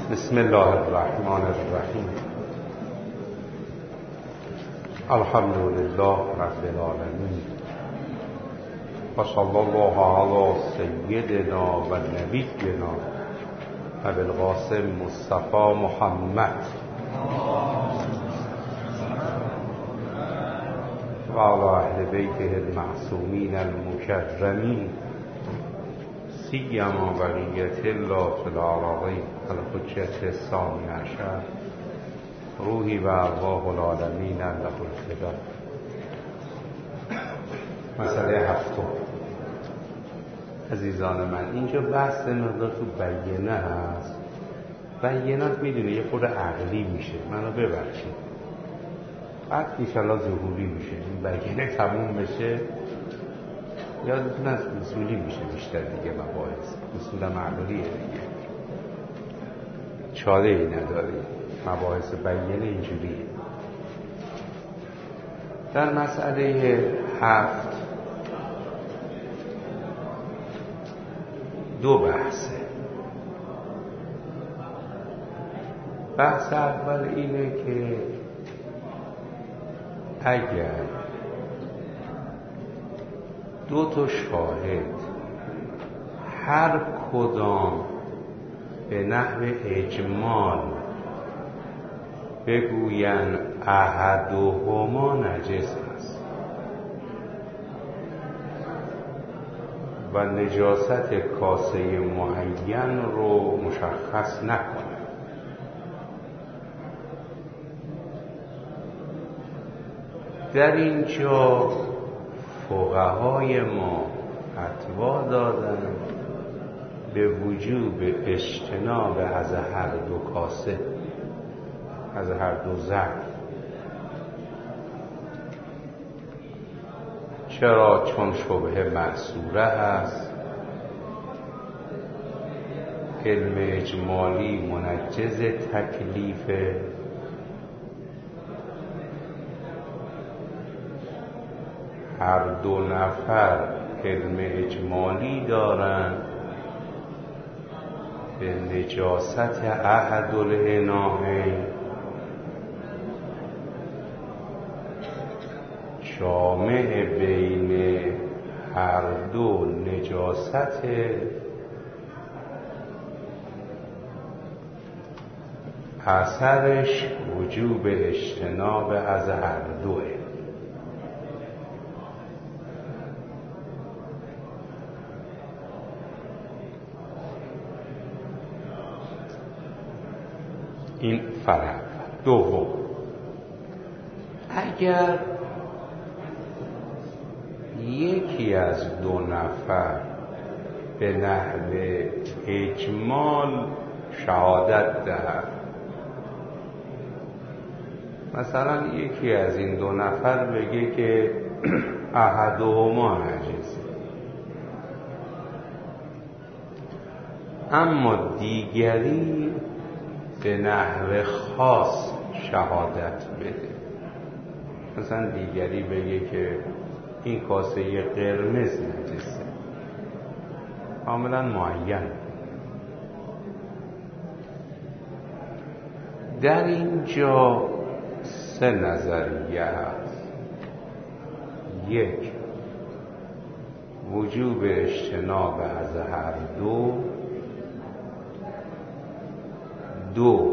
بسم الله الرحمن الرحیم. الحمد لله رب العالمین و صلی الله علی سیدنا و نبینا ابی القاسم مصطفی محمد و علی اهل بیته المعصومین المکرمین سیما بقیت الله فی العراقین الحجة الثانی عشر روحی و ارواح العالمین له الفدا. مسئله هفتم. عزیزان من، اینجا بحث مقدار تو بیانه هست. بیانات میدونه یه خود عقلی میشه، منو ببخشید، بعد انشالله ظهوری میشه. این بیانه تموم بشه یادتون از اصولی میشه بیشتر دیگه. مباحث اصول معقولیه دیگه، چاره ای نداره. مباحث بیانه اینجوریه. در مسئله 7 دو بحثه. بحث اول اینه که اگر دو تا شاهد هر کدام به نحو اجمال بگوین احدهما نجس است و نجاست کاسه معین رو مشخص نکنه، در اینجا فقهای ما فتوا دادن به وجوب اجتناب از هر دو کاسه، از هر دو ظرف. چرا؟ چون شبهه محصوره هست، علم اجمالی منجز تکلیفه، هر دو نفر علم اجمالی دارن به نجاست احد الاناءین، جامع بین هر دو نجاست اثرش وجوب اجتناب از هر دوه. این فرق. دوم، اگر یکی از دو نفر به نحو اجمال شهادت دهد، مثلا یکی از این دو نفر بگه که احدهما نجسه، اما دیگری به نحو خاص شهادت بده، مثلا دیگری بگه که این کاسه قرمز نجسه، کاملا معین. در اینجا سه نظریه هست. یک، وجوب اجتناب از هر دو. دو،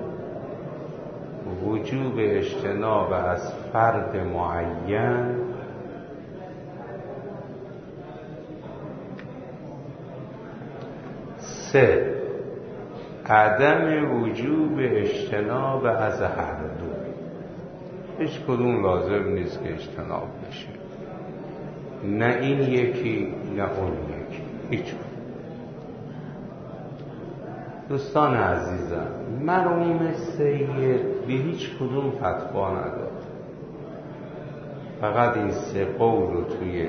وجوب اجتناب از فرد معین. سه، عدم وجوب اجتناب از هر دو. هیچ کدوم لازم نیست که اجتناب بشه، نه این یکی نه اون یکی، هیچ کدوم. دوستان عزیزم، مرحوم سید به هیچ کدوم فتوا نداد، فقط این سه قول رو توی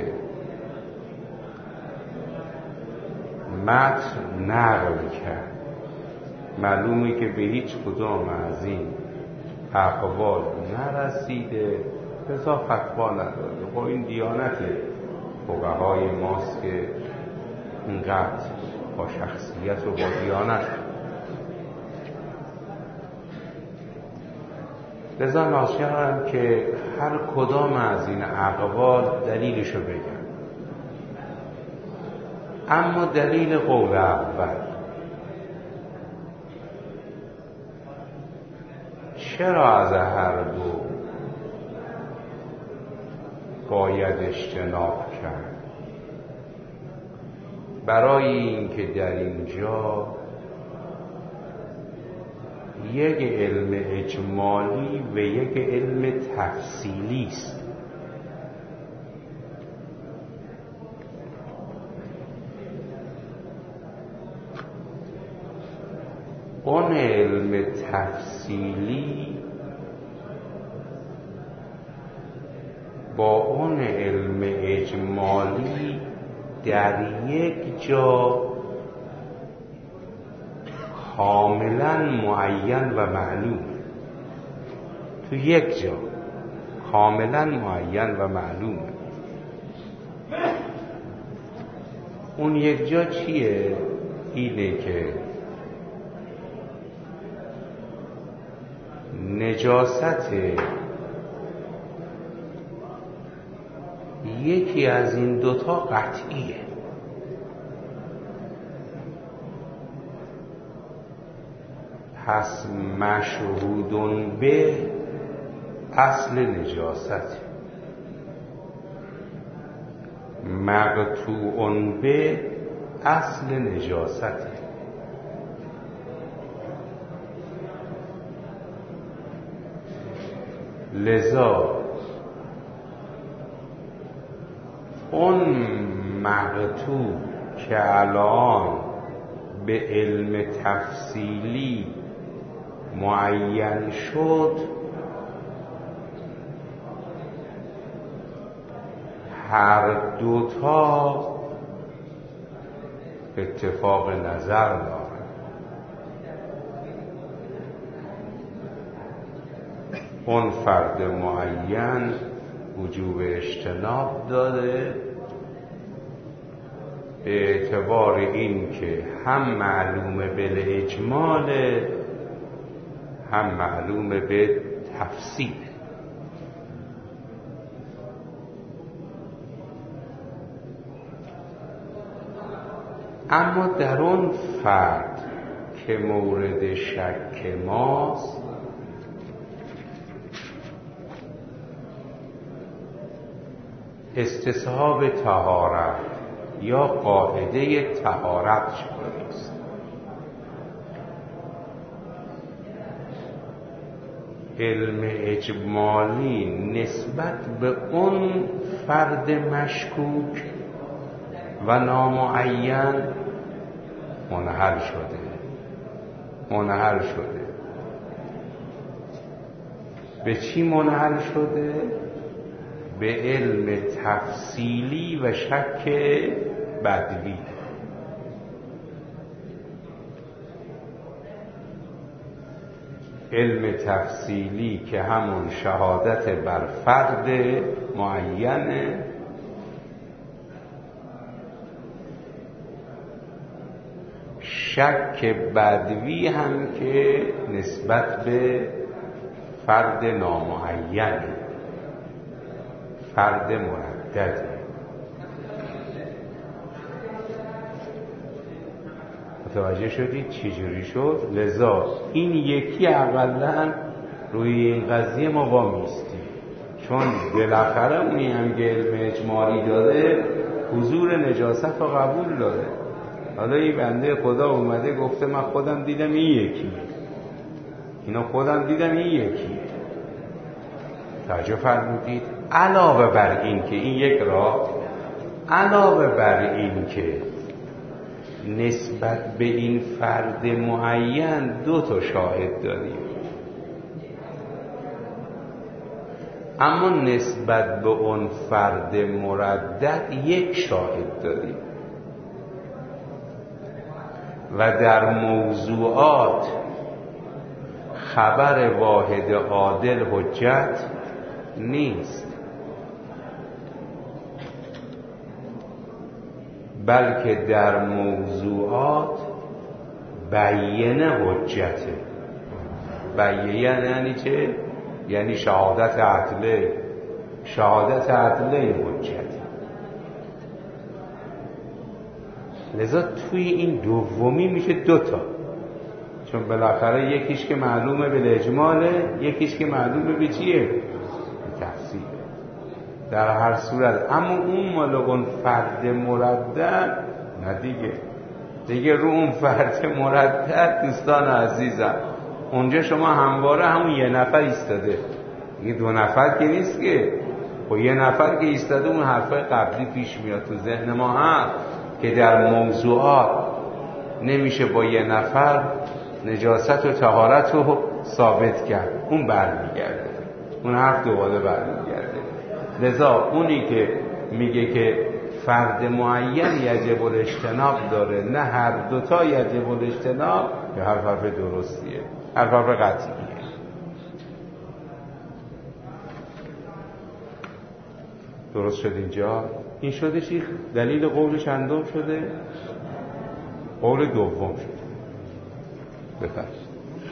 متن نقل کرد. معلومه که به هیچ کدام از این اقوال نرسیده، لذا فتوا نداده. خب این دیانت فقهای ماست که اینقدر با شخصیت و با دیانت لذا ناچارم که هر کدام از این اقوال دلیلشو بگم. اما دلیل قول اول، چرا از هر دو باید اجتناب کرد؟ برای اینکه در اینجا یک علم اجمالی و یک علم تفصیلی است. اون علم تفصیلی با اون علم اجمالی در یک جا کاملا معین و معلوم، تو یک جا کاملا معین و معلوم. اون یک جا چیه؟ اینه که نجاست یکی از این دوتا قطعیه. پس مشهودون به اصل نجاست، مقطوعون به اصل نجاست. لذا اون مقطوع که الان به علم تفصیلی معین شد، هر دوتا اتفاق نظر دارن. اون فرد معین وجوب اجتناب داره به اعتبار این که هم معلومه به اجمال، هم معلومه به تفصیل. اما در اون فرد که مورد شک ماست، استصحاب طهارت یا قاعده طهارت شده است. علم اجمالی نسبت به اون فرد مشکوک و نامعین منحل شده. به چی منحل شده؟ به علم تفصیلی و شک بدوی. علم تفصیلی که همون شهادت بر فرد معینه، شک بدوی هم که نسبت به فرد نامعین، فرد مردد. متوجه شدید چجوری شد؟ لذا این یکی اقلا روی این قضیه ما وامیستیم، چون بالاخره اونی هم که علم اجمالی داده حضور نجاست رو قبول داره. حالا این بنده خدا اومده گفته من خودم دیدم این یکی، اینا خودم دیدم این یکی. توجه فرمودید؟ علاوه بر این که این یک راه، علاوه بر این که نسبت به این فرد معین دو تا شاهد داریم، اما نسبت به اون فرد مردد یک شاهد داریم و در موضوعات خبر واحد عادل حجت نیست، بلکه در موضوعات بیینه حجته. بیینه یعنی چه؟ یعنی شهادت عدله. شهادت عدله این حجت. لذا توی این دومی میشه دوتا، چون بالاخره یکیش که معلومه به اجماله، یکیش که معلومه به چیه؟ به تفصیل. در هر صورت اما اون مالقون فرد مردد نه دیگه رو اون فرد مردد دوستان عزیزم اونجا شما همواره همون یه نفر ایستاده، دیگه دو نفر که نیست که. خب یه نفر که ایستاده اون حرفای قبلی پیش میاد تو ذهن ما هم که در موضوعات نمیشه با یه نفر نجاست و طهارت رو ثابت کرد، اون برمیگرده، اون حرف دوباره برمیگرده. لذا اونی که میگه که فرد معین یجب الاجتناب داره، نه هر دوتا یجب الاجتناب، یا حرف درستیه، حرف قطعیه. درست شد اینجا؟ این شده چی؟ دلیل قول چندم شده؟ قول دوم شده. بفرست.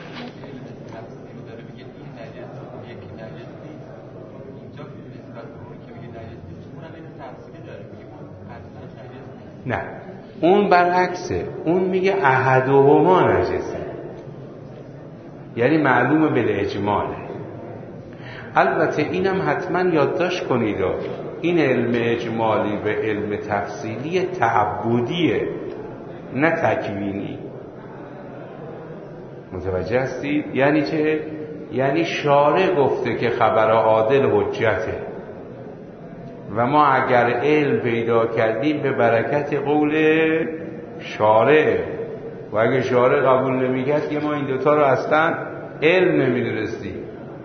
نه، اون برعکسه، اون میگه احدهما نجسه، یعنی معلومه بالاجماله. البته اینم حتما یادداشت کنید، این علم اجمالی به علم تفصیلی تعبدیه نه تکوینی. متوجه هستید؟ یعنی چه؟ یعنی شارع گفته که خبر عادل حجته و ما اگر علم پیدا کردیم به برکت قول شارع، و اگر شارع قبول نمی‌کرد که ما این دوتا رو اصلا علم نمی‌دونستیم.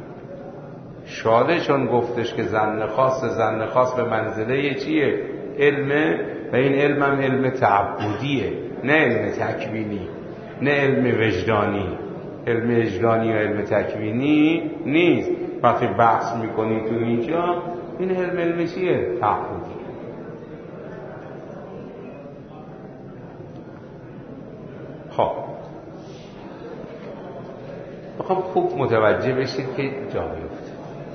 شارع چون گفتش که ظن خاص به منزله چیه؟ علمه، و این علم هم علم تعبدیه نه علم تکوینی، نه علم وجدانی. علم وجدانی و علم تکوینی نیست. وقتی بحث میکنی تو اینجا این علم چیه؟ تعبدی. خب بخوام خوب متوجه بشید که جا بیفته.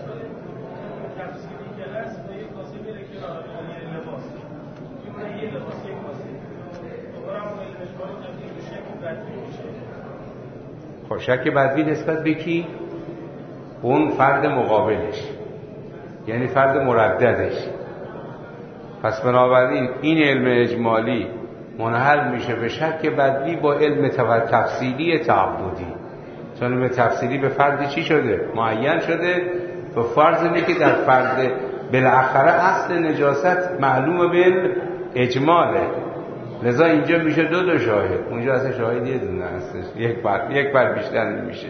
خب شک بدوی نسبت به کی؟ اون فرد مقابلش، یعنی فرد مرددش. پس بنابراین این علم اجمالی منحل میشه به شک بدوی با علم تفصیلی تعبدی، چون علم تفصیلی به فرد چی شده؟ معین شده. به فرض اینه که در فرد بالاخره اصل نجاست معلومه به اجماله. لذا اینجا میشه دو شاهد، اونجا اصلا شاهد یه دونه هستش، یک بار بیشتر نمیشه.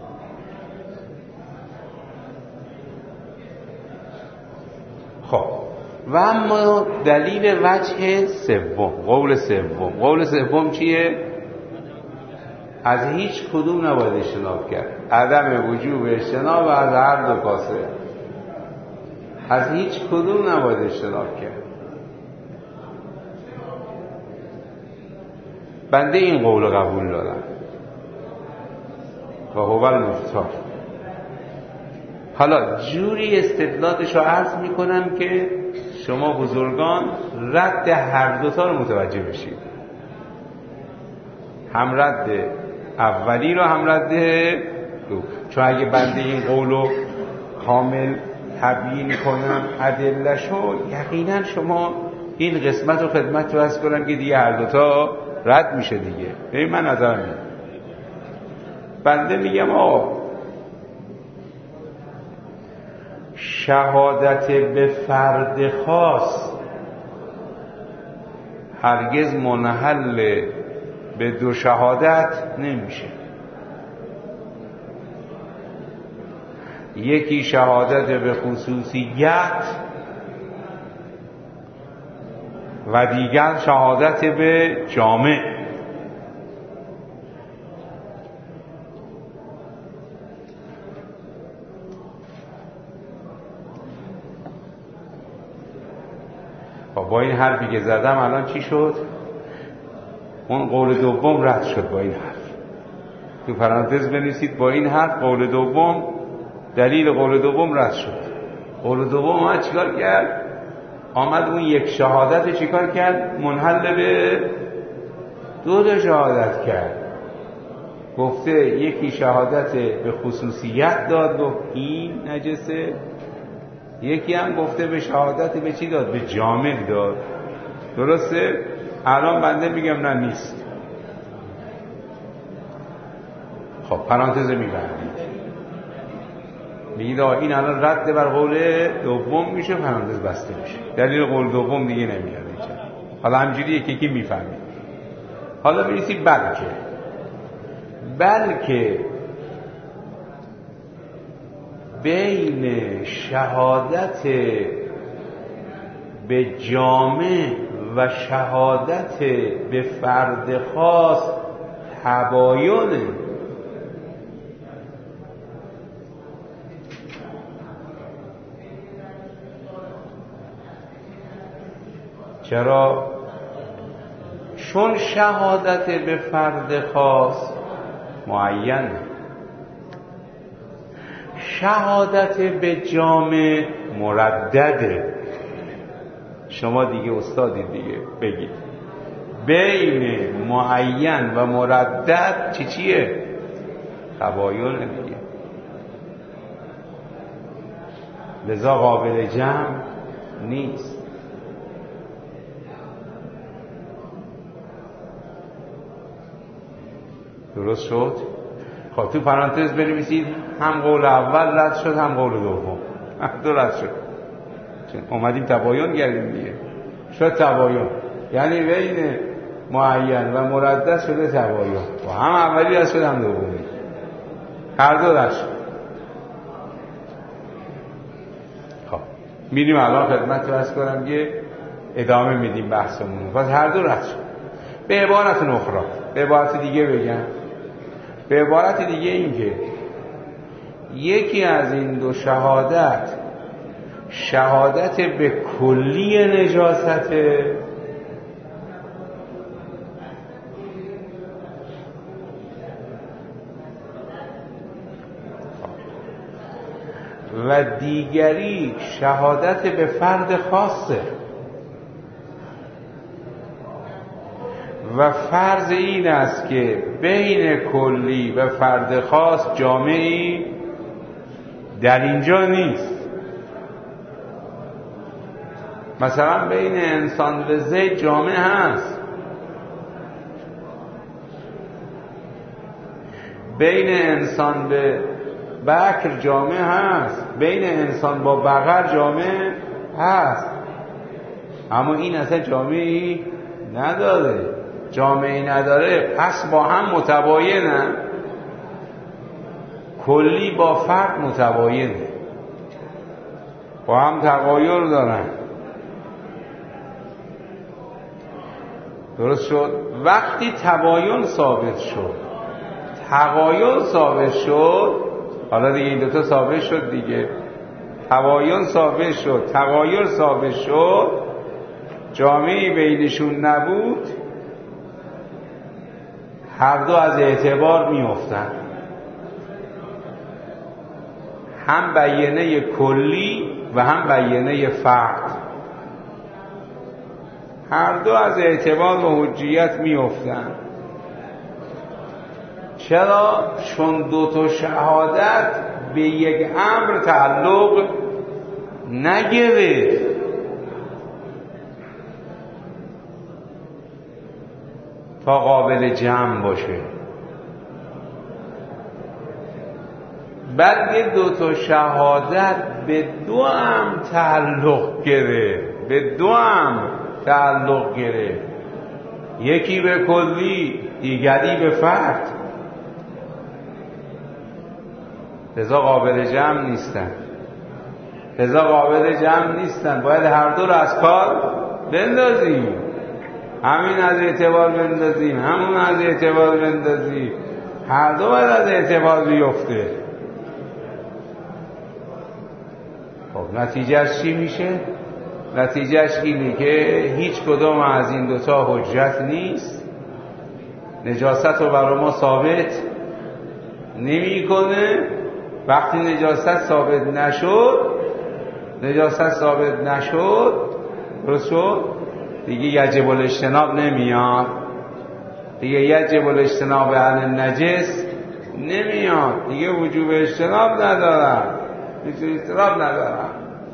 خب و اما دلیل وجه سوم، قول سوم چیه؟ از هیچ کدوم نباید اجتناب کرد، عدم وجوب اجتناب از هر دو کاسه، از هیچ کدوم نباید اجتناب کرد. بنده این قول قبول دارم و هو المختار. حالا جوری استدلالش رو عرض میکنم که شما بزرگان رد هر دوتا رو متوجه بشید، هم رد اولی رو هم رد دو. چون اگه بنده این قول رو کامل تبیین کنم ادله‌شو، یقینا شما این قسمت رو خدمت رو عرض کنم که دیگه هر دوتا رد میشه دیگه. ببین من نظرم اینه، بنده میگم شهادت به فرد خاص هرگز منحل به دو شهادت نمیشه. یکی شهادت به خصوصیت و دیگر شهادت به جامع. با این حرفی که زدم الان چی شد؟ اون قول دوم رد شد با این حرف. تو پرانتز بنویسید با این حرف قول دوم دلیل قول دوم رد شد. قول دوم اومد چیکار کرد؟ آمد اون یک شهادت چیکار کرد؟ منحل به دو شهادت کرد. گفته یکی شهادت به خصوصیت داد و این نجسه، یکی هم گفته به شهادت به چی داد؟ به جامع داد. درسته؟ الان بنده میگم نه نیست. خب پرانتز میبندید، میگید این الان رد بر قول دوم میشه، پرانتز بسته میشه، دلیل قول دوم دیگه نمیاد اینجا. حالا همجوری یکی میفهمید. حالا بنویسید بلکه بین شهادت به جامع و شهادت به فرد خاص تباینه. چرا؟ چون شهادت به فرد خاص معین، شهادت به جامع مردده. شما دیگه استادید دیگه، بگید بین معین و مردد چیه؟ تباین دیگه. لذا قابل جمع نیست. درست شد؟ خب تو پرانتز بنویسید هم قول اول رد شد هم قول دوم، هم دو رد شد. اومدیم تباین کردیم دیگه، شد تباین، یعنی بین معین و مردد شده تباین و هم اولی رد شد هم دومی، هر دو رد شد. خب میریم الان خدمت رو عرض کنم که ادامه میدیم بحثمون. پس هر دو رد شد. به عبارت اخرى، به عبارت دیگه بگم، به عبارت دیگه این که یکی از این دو شهادت به کلی نجاسته و دیگری شهادت به فرد خاصه و فرض این است که بین کلی و فرد خاص جامعی در اینجا نیست. مثلا بین انسان و زید جامع هست، بین انسان به بکر جامع هست، بین انسان با بقر جامع هست، اما این اصلا جامعی نداره. جامعی نداره، پس با هم متباینن. کلی با فرد متباینه، با هم تغایر دارن. درست شد؟ وقتی تباین ثابت شد، تغایر ثابت شد، حالا دیگه این دوتا ثابت شد دیگه، تباین ثابت شد، تغایر ثابت شد، جامعی بینشون نبود، هر دو از اعتبار میافتن. هم بیانه کلی و هم بیانه فرد، هر دو از اعتبار و حجیت میافتن. چرا؟ چون دو تا شهادت به یک امر تعلق نگرفت. تا قابل جمع باشه. بعد دو تا شهادت به دو امر تعلق گرفت، به دو امر تعلق گرفت، یکی به کلی، دیگری به فرد. لذا قابل جمع نیستن، لذا قابل جمع نیستن. باید هر دو رو از کار بندازیم، همین از اعتبار بندازیم، همون از اعتبار بندازیم، هر دو باید از اعتبار بیفته. خب نتیجهش چی میشه؟ نتیجهش اینه که هیچ کدام از این دوتا حجت نیست، نجاست رو برای ما ثابت نمی کنه، وقتی نجاست ثابت نشد درست شد دیگه یجب الاجتناب نمیاد، دیگه یجب الاجتناب عن النجس نمیاد، دیگه وجوب اجتناب ندارم، وجوب اجتناب ندارم.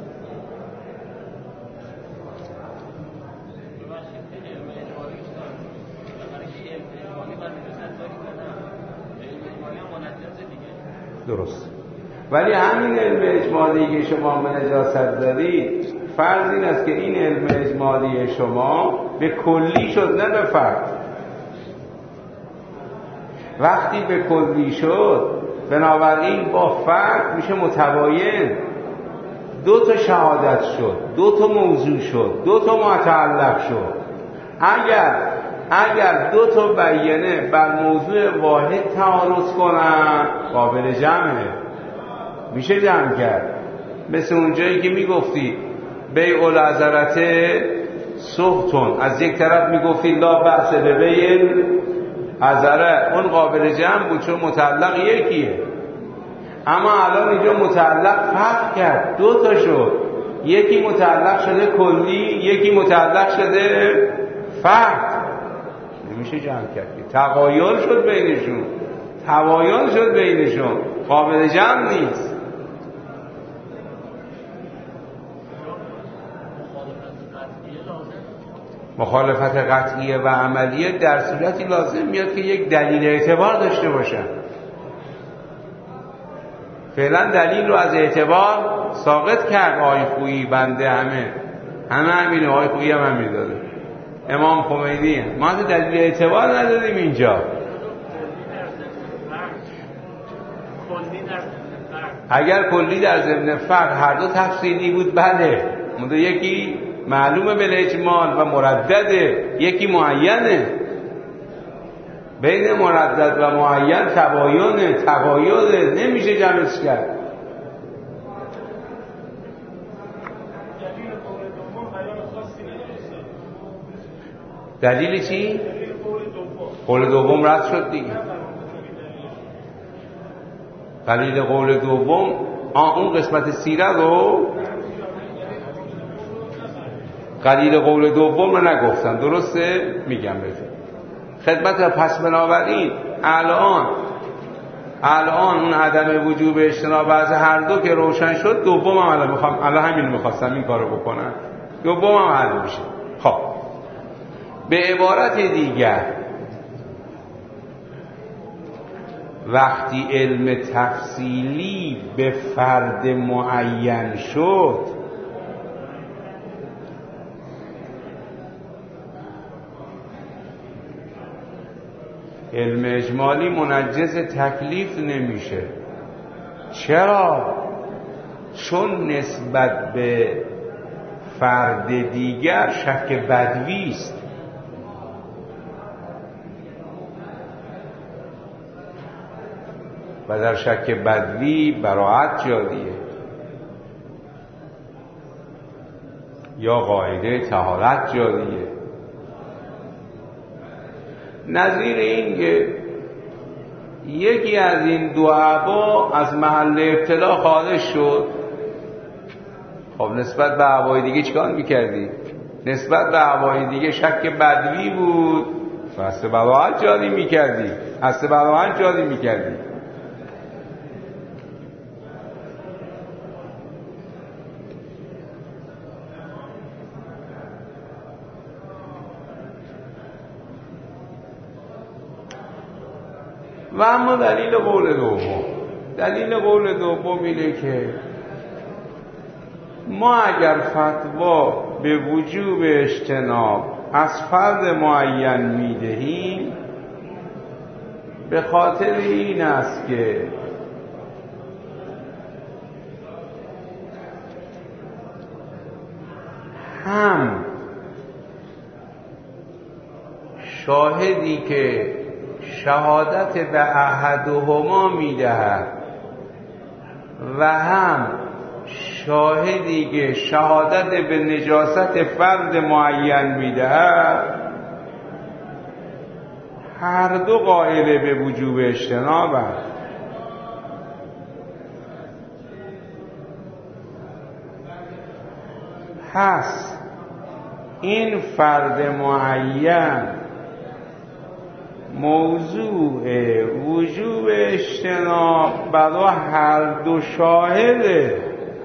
درست. ولی همین علم اجمالی که شما به نجاست دارید فرض این است که این علم اجمالی شما به کلی شد نه به فرد. وقتی به کلی شد بنابراین با فرد میشه متباین. 2 تا شهادت شد، 2 تا موضوع شد، 2 تا متعلق شد. اگر 2 تا بیانه بر موضوع واحد تعارض کنن قابل جمعه، میشه جمع کرد. مثل اونجایی که میگفتی بیع العذرت سختون، از یک طرف میگفتی لا بحث به بیع عذره، اون قابل جمع بود چون متعلق یکیه. اما الان اینجا متعلق فرق کرد، 2 تا شد، یکی متعلق شده کلی، یکی متعلق شده فرد، نمیشه جمع کرد. تغایر شد بینشون، قابل جمع نیست. مخالفت قطعیه و عملیه در صورتی لازم میاد که یک دلیل اعتبار داشته باشن. فعلا دلیل رو از اعتبار ساقط کرد آقای خویی، بنده همه همینه، آقای خویی هم همین داده، امام خمینی. ما از دلیل اعتبار ندادیم اینجا. اگر کلی در ضمن فرق هر دو تفصیلی بود بله، مونده یکی معلومه بالاجمال و مردده، یکی معینه. بین مردد و معین تباینه، نمیشه جمعش کرد. دلیل چی؟ قول دوم رد شد دیگه. دلیل قول دوم اون قسمت سیره رو دلیل قول دوم رو نگفتم، درسته؟ میگم بهتون خدمت. پس بنابراین الان اون عدم وجوب اجتناب از هر دو که روشن شد، دوم هم الان همین میخواستم این کارو بکنم، دوم هم حل میشه. خب به عبارت دیگر وقتی علم تفصیلی به فرد معین شد، علم اجمالی منجز تکلیف نمیشه. چرا؟ چون نسبت به فرد دیگر شک بدوی است. و در شک بدوی براعت جاریه یا قاعده طهارت جاریه. نظیر این که یکی از این دو اعبا از محل ابتلا خارج شد، خب نسبت به اعبای دیگه چیکار میکردی؟ نسبت به اعبای دیگه شک بدوی بود، حس براعت جاری میکردی. و اما دلیل قول دوم اینه که ما اگر فتوا به وجوب اجتناب از فرد معین میدهیم، به خاطر این است که هم شاهدی که شهادت به احدهما میدهد و هم شاهدی که شهادت به نجاست فرد معین میدهد، هر دو قائل به وجوب اجتنابند. پس این فرد معین موضوع وجوب اجتناب برای هر دو شاهده.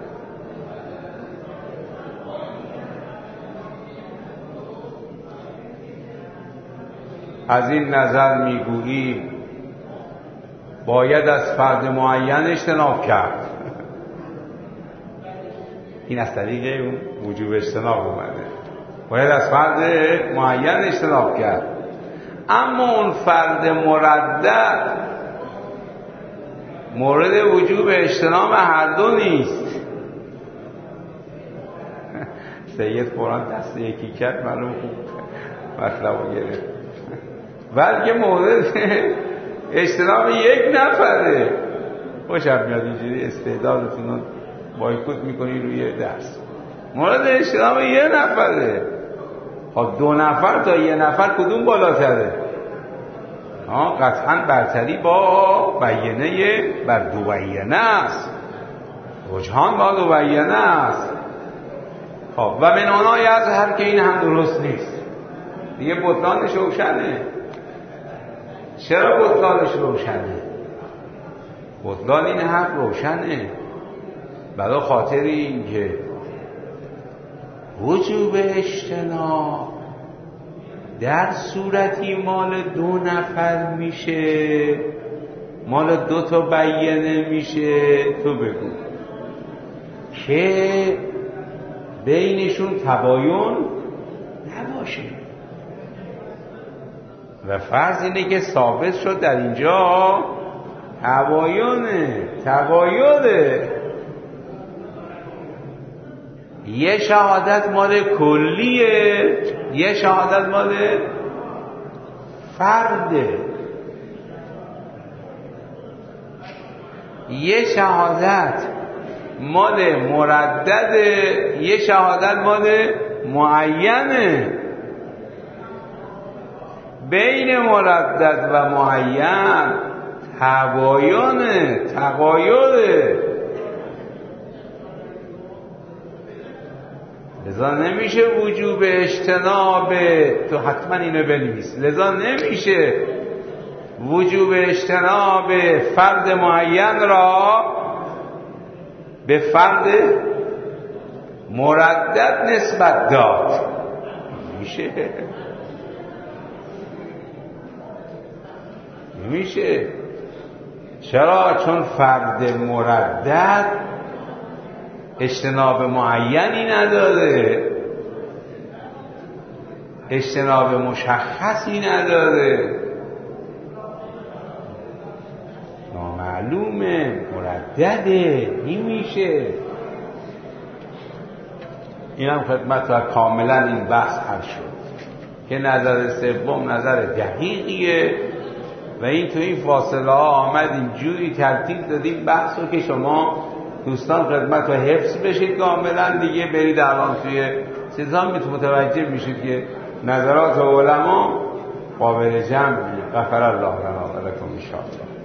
از این نظر میگوییم باید از فرد معین اجتناب کرد. این از طریق اون وجوب اجتناب اومده، باید از فرد معین اجتناب کرد. اما اون فرد مردد مورد وجوب اجتناب هر دو نیست. سید قرآن دست یکی کرد معلوم خوب مطلب رو گرفت، بلکه مورد اجتناب یک نفره. خوشم میاد اینجوری استعدادتون رو بایکوت میکنی روی درس. مورد اجتناب یک نفره. خب 2 نفر تا 1 نفر کدوم بالاتره؟ قطعا برتری با بیانه بر 2 بیانه است. رجحان با 2 بیانه است. خب و من آنها یظهر که این هم درست نیست. دیگه بطلانش روشنه. چرا بطلانش روشنه؟ بطلان این حرف روشنه برای خاطر این که وجوب اجتناب در صورتی مال 2 نفر میشه، مال 2 تا بیانه میشه، تو بگو، که بینشون تباین نباشه. و فرض اینه که ثابت شد در اینجا تباینه. یه شهادت مال کلیه، یه شهادت مال فرده. یه شهادت مال مردده، یه شهادت مال معینه. بین مردد و معین تباینه، تغایره. لذا نمیشه وجوب اجتناب، تو حتما اینو بنویس، لذا نمیشه وجوب اجتناب فرد معین را به فرد مردد نسبت داد. نمیشه. چرا؟ چون فرد مردد اجتناب معینی نداره، اجتناب مشخصی نداره، نامعلومه، مردده. نمیشه. اینم خدمت و کاملا این بحث حل شد که نظر سوم نظر دقیقیه و این تو این فاصله ها آمدیم جوری ترتیب دادیم بحث رو که شما دوستان خدمت و حفظ بشید کاملا. دیگه برید الان توی چیزا متوجه میشید که نظرات علما قابل جمع. غفر الله لنا و لکم ان شاء الله.